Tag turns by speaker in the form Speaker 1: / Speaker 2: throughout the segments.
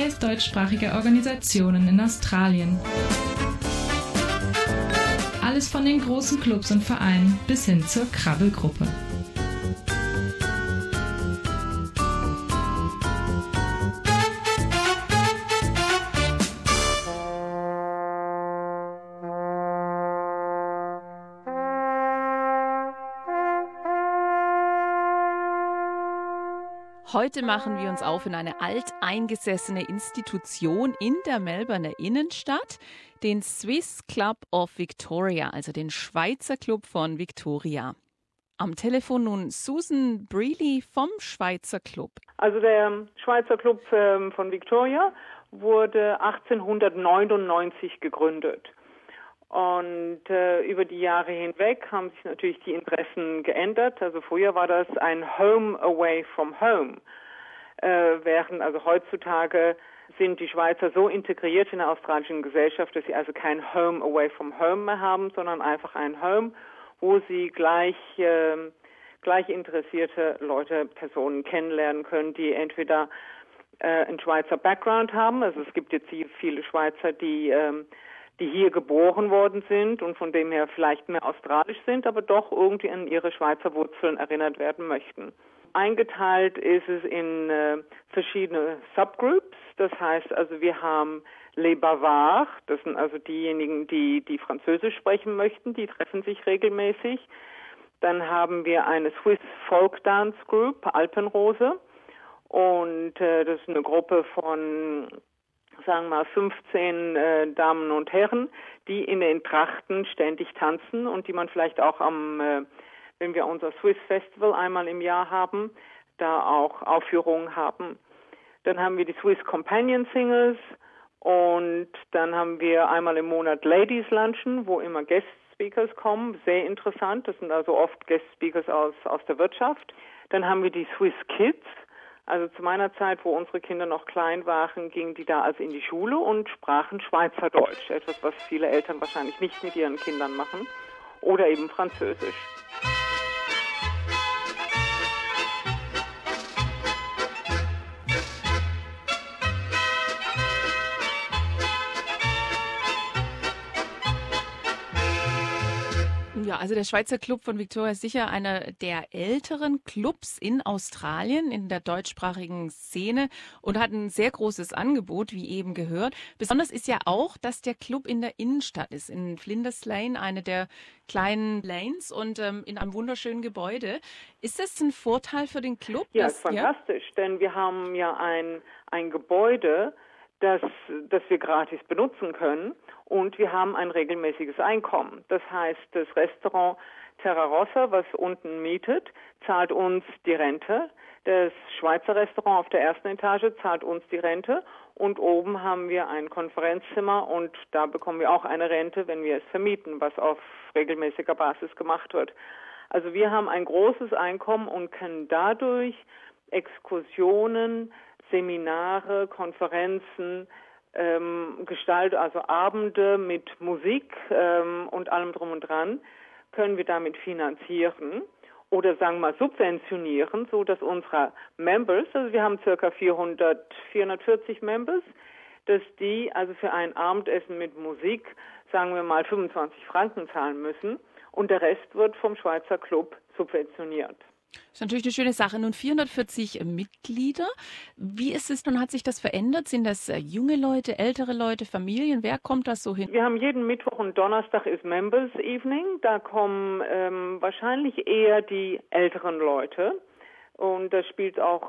Speaker 1: 11 deutschsprachige Organisationen in Australien. Alles von den großen Clubs und Vereinen bis hin zur Krabbelgruppe.
Speaker 2: Heute machen wir uns auf in eine alteingesessene Institution in der Melbourner Innenstadt, den Swiss Club of Victoria, also den Schweizer Club von Victoria. Am Telefon nun Susan Brealey vom Schweizer Club.
Speaker 3: Also der Schweizer Club von Victoria wurde 1899 gegründet. Und über die Jahre hinweg haben sich natürlich die Interessen geändert. Also früher war das ein Home away from home. Während also heutzutage sind die Schweizer so integriert in der australischen Gesellschaft, dass sie also kein Home away from home mehr haben, sondern einfach ein Home, wo sie gleich interessierte Leute, Personen kennenlernen können, die entweder einen Schweizer Background haben. Also es gibt jetzt viele Schweizer, die hier geboren worden sind und von dem her vielleicht mehr australisch sind, aber doch irgendwie an ihre Schweizer Wurzeln erinnert werden möchten. Eingeteilt ist es in verschiedene Subgroups. Das heißt also, wir haben Les Bavards, das sind also diejenigen, die Französisch sprechen möchten, die treffen sich regelmäßig. Dann haben wir eine Swiss Folk Dance Group, Alpenrose, und das ist eine Gruppe von, sagen wir mal, 15 Damen und Herren, die in den Trachten ständig tanzen und die man vielleicht auch wenn wir unser Swiss Festival einmal im Jahr haben, da auch Aufführungen haben. Dann haben wir die Swiss Companion Singers und dann haben wir einmal im Monat Ladies Luncheon, wo immer Guest Speakers kommen, sehr interessant, das sind also oft Guest Speakers aus der Wirtschaft. Dann haben wir die Swiss Kids. Also zu meiner Zeit, wo unsere Kinder noch klein waren, gingen die da also in die Schule und sprachen Schweizerdeutsch. Etwas, was viele Eltern wahrscheinlich nicht mit ihren Kindern machen. Oder eben Französisch.
Speaker 2: Ja, also der Schweizer Club von Victoria ist sicher einer der älteren Clubs in Australien, in der deutschsprachigen Szene und hat ein sehr großes Angebot, wie eben gehört. Besonders ist ja auch, dass der Club in der Innenstadt ist, in Flinders Lane, eine der kleinen Lanes und in einem wunderschönen Gebäude. Ist das ein Vorteil für den Club?
Speaker 3: Ja, ist fantastisch, denn wir haben ja ein Gebäude, das wir gratis benutzen können und wir haben ein regelmäßiges Einkommen. Das heißt, das Restaurant Terra Rossa, was unten mietet, zahlt uns die Rente. Das Schweizer Restaurant auf der ersten Etage zahlt uns die Rente und oben haben wir ein Konferenzzimmer und da bekommen wir auch eine Rente, wenn wir es vermieten, was auf regelmäßiger Basis gemacht wird. Also wir haben ein großes Einkommen und können dadurch Exkursionen, Seminare, Konferenzen, also Abende mit Musik und allem drum und dran, können wir damit finanzieren oder sagen wir mal subventionieren, so dass unsere Members, also wir haben ca. 440 Members, dass die also für ein Abendessen mit Musik, sagen wir mal 25 Franken zahlen müssen und der Rest wird vom Schweizer Club subventioniert.
Speaker 2: Das ist natürlich eine schöne Sache. Nun 440 Mitglieder. Wie ist es nun? Hat sich das verändert? Sind das junge Leute, ältere Leute, Familien? Wer kommt das so hin?
Speaker 3: Wir haben jeden Mittwoch und Donnerstag ist Members Evening. Da kommen wahrscheinlich eher die älteren Leute. Und da spielt auch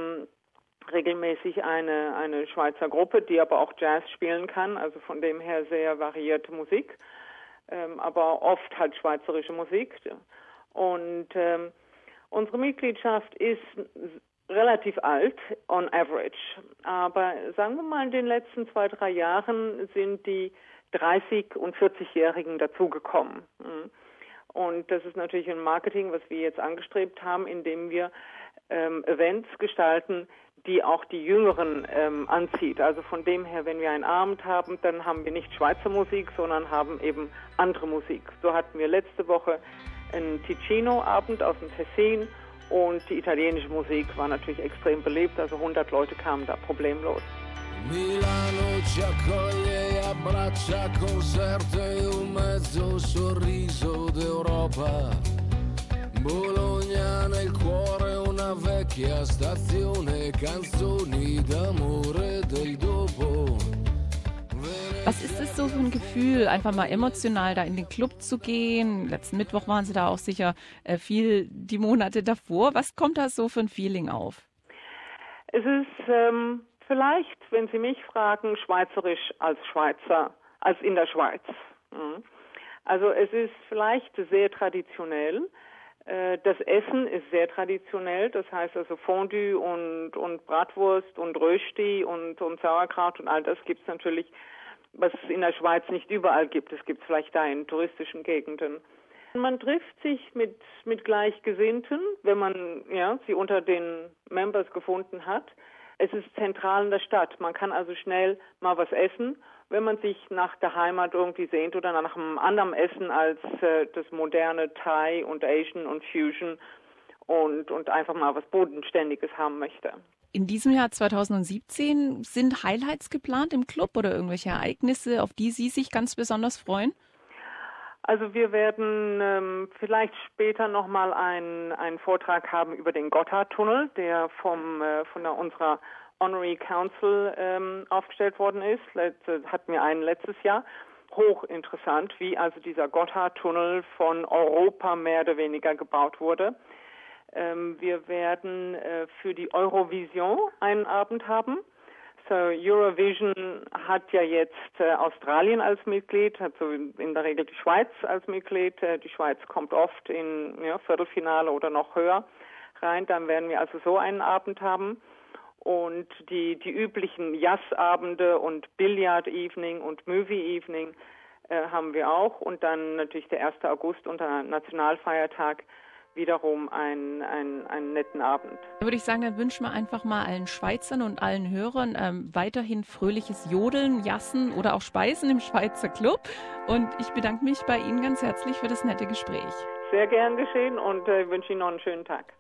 Speaker 3: regelmäßig eine Schweizer Gruppe, die aber auch Jazz spielen kann. Also von dem her sehr variierte Musik. Aber oft halt schweizerische Musik. Und unsere Mitgliedschaft ist relativ alt, on average. Aber sagen wir mal, in den letzten 2-3 Jahren sind die 30- und 40-Jährigen dazugekommen. Und das ist natürlich ein Marketing, was wir jetzt angestrebt haben, indem wir Events gestalten, die auch die Jüngeren anzieht. Also von dem her, wenn wir einen Abend haben, dann haben wir nicht Schweizer Musik, sondern haben eben andere Musik. So hatten wir letzte Woche einen Ticino-Abend aus dem Tessin und die italienische Musik war natürlich extrem beliebt, also 100 Leute kamen da problemlos.
Speaker 4: Milano ci accoglie e abbraccia concerte e un mezzo sorriso d'Europa. Bologna nel cuore, una vecchia stazione, canzoni d'amore del dopo.
Speaker 2: Was ist es so für ein Gefühl, einfach mal emotional da in den Club zu gehen? Letzten Mittwoch waren Sie da auch sicher viel die Monate davor. Was kommt da so für ein Feeling auf?
Speaker 3: Es ist vielleicht, wenn Sie mich fragen, schweizerisch als Schweizer, als in der Schweiz. Also es ist vielleicht sehr traditionell. Das Essen ist sehr traditionell, das heißt also Fondue und Bratwurst und Rösti und Sauerkraut und all das gibt es natürlich, was es in der Schweiz nicht überall gibt. Es gibt es vielleicht da in touristischen Gegenden. Man trifft sich mit Gleichgesinnten, wenn man sie unter den Members gefunden hat. Es ist zentral in der Stadt. Man kann also schnell mal was essen, wenn man sich nach der Heimat irgendwie sehnt oder nach einem anderen Essen als das moderne Thai und Asian und Fusion und einfach mal was Bodenständiges haben möchte.
Speaker 2: In diesem Jahr 2017 sind Highlights geplant im Club oder irgendwelche Ereignisse, auf die Sie sich ganz besonders freuen?
Speaker 3: Also wir werden vielleicht später nochmal einen Vortrag haben über den Gotthardtunnel, der von unserer Honorary Council aufgestellt worden ist. Hatten wir einen letztes Jahr. Hochinteressant, wie also dieser Gotthardtunnel von Europa mehr oder weniger gebaut wurde. Wir werden für die Eurovision einen Abend haben. So, Eurovision hat ja jetzt Australien als Mitglied, also in der Regel die Schweiz als Mitglied. Die Schweiz kommt oft in Viertelfinale oder noch höher rein. Dann werden wir also so einen Abend haben. Und die üblichen Jazzabende und Billard-Evening und Movie-Evening haben wir auch. Und dann natürlich der 1. August unter Nationalfeiertag wiederum einen netten Abend.
Speaker 2: Da würde ich sagen, dann wünschen wir einfach mal allen Schweizern und allen Hörern weiterhin fröhliches Jodeln, Jassen oder auch Speisen im Schweizer Club. Und ich bedanke mich bei Ihnen ganz herzlich für das nette Gespräch.
Speaker 3: Sehr gern geschehen und wünsche Ihnen noch einen schönen Tag.